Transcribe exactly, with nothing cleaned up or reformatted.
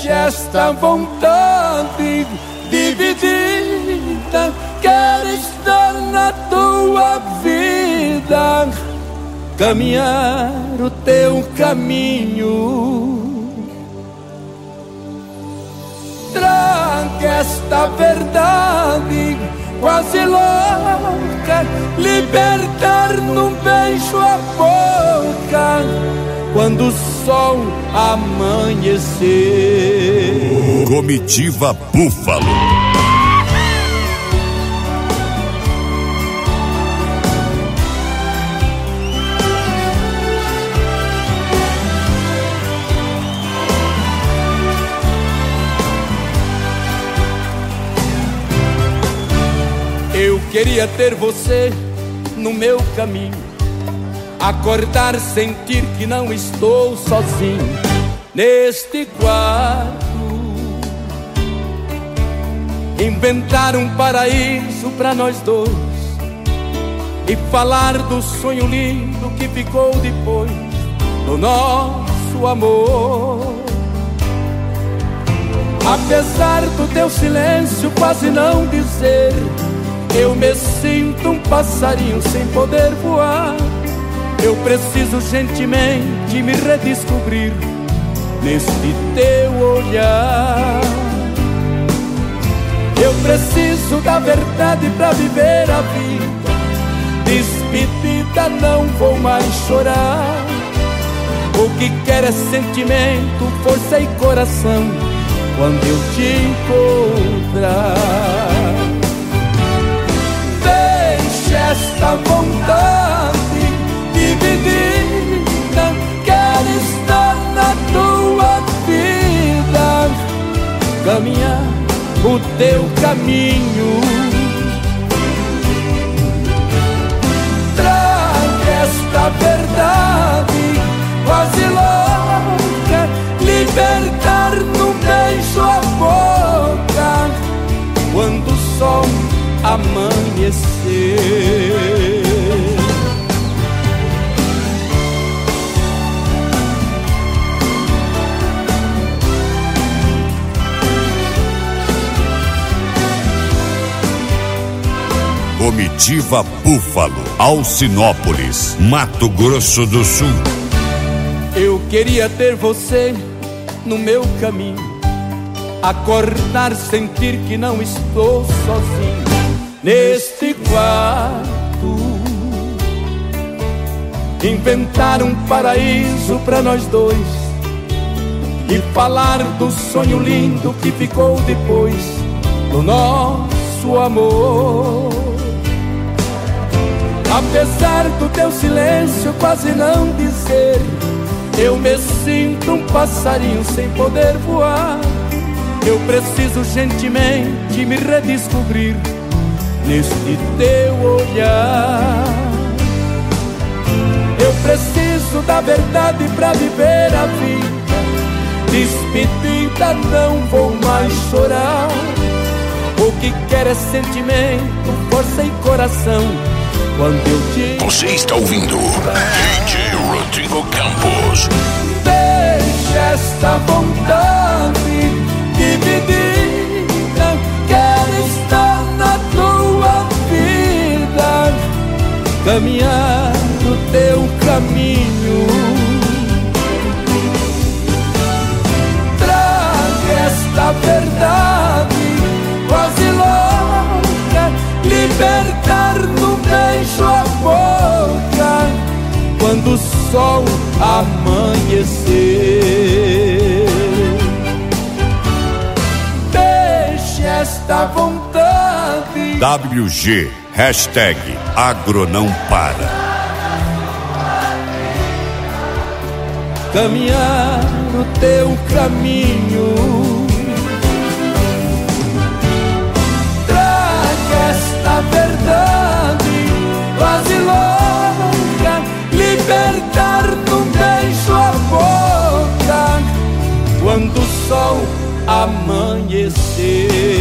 Deixe esta vontade dividida, quero estar na tua vida, caminhar o teu caminho. Traga esta verdade quase louca, libertar num beijo a boca, quando o sol amanhecer. Comitiva Búfalo. Eu queria ter você no meu caminho, acordar, sentir que não estou sozinho neste quarto, inventar um paraíso pra nós dois e falar do sonho lindo que ficou depois do nosso amor. Apesar do teu silêncio quase não dizer, eu me sinto um passarinho sem poder voar. Eu preciso gentilmente me redescobrir neste teu olhar. Eu preciso da verdade pra viver a vida. Despedida, não vou mais chorar. O que quero é sentimento, força e coração quando eu te encontrar. Deixe esta vontade dividida, quero estar na tua vida, caminhar o teu caminho. Traga esta verdade quase louca, libertar num beijo a boca, quando o sol amanhecer. Comitiva Búfalo, Alcinópolis, Mato Grosso do Sul. Eu queria ter você no meu caminho, acordar, sentir que não estou sozinho neste quarto, inventar um paraíso pra nós dois e falar do sonho lindo que ficou depois do nosso amor. Apesar do teu silêncio quase não dizer, eu me sinto um passarinho sem poder voar. Eu preciso gentilmente me redescobrir neste teu olhar. Eu preciso da verdade pra viver a vida. Despedida, não vou mais chorar. O que quero é sentimento, força e coração quando eu te... Você está ouvindo D J Rodrigo Campos. Deixa esta vontade dividida, quero estar na tua vida, caminhar o teu caminho. Traga esta verdade quase louca, libertar no beijo a boca, quando o sol amanhecer. Deixe esta vontade. W G, hashtag Agro não para. Caminhar o teu caminho. Traga esta verdade quase louca, libertar num beijo a boca, quando o sol amanhecer.